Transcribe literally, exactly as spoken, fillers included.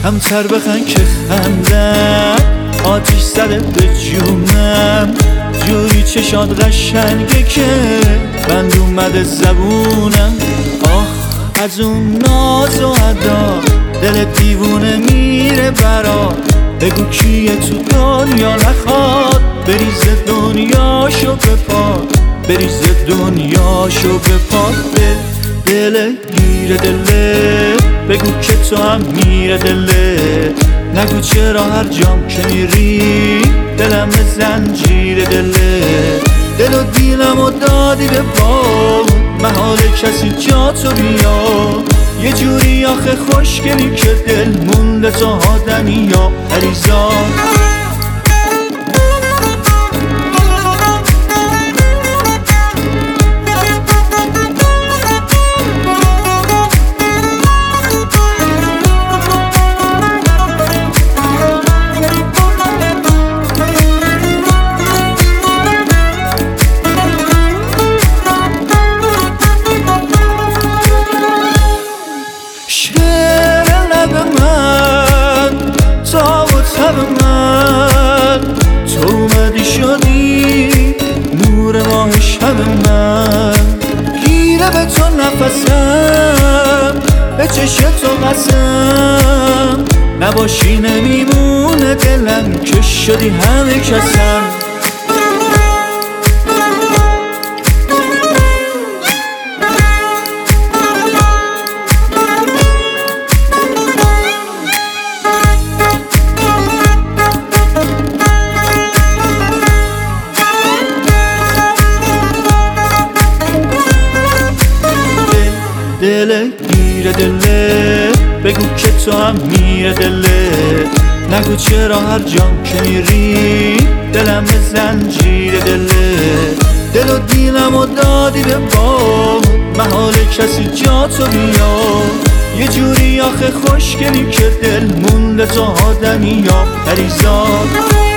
کمتر بخن که خندم، آتیش زده به جونم، جوری چشاد قشنگه که بند اومده زبونم. آخ از اون ناز و ادا دل دیوونه میره برا، بگو کیه تو دنیا نخواد بریز دنیاشو بپاد، بریز دنیاشو بپاد. دل دل گیره دله، بگو که تو هم میره دله، نگو چرا هر جام که میری دلم به زنجیر دله. دل و دیلم و دادی به باد، محال کسی جا تو بیاد، یه جوری آخه خوشگلی که دل مونده تو آدمی یا پریزاد. شعر لب من، تا و تب من، تو اومدی شدی نور ماه شب من. گیره به تو نفسم، به چشم تو قسم، نباشی نمیمونه دلم که شدی همه کسم. دل گیره دله، بگو که تو هم میره دله، نگو چرا هر جام که میری دلم به زنجیر دله. دل و دیلم و دادی به باد، محال کسی جا تو بیاد، یه جوری آخه خوشگلی که دل مونده تو آدمی یا پریزاد.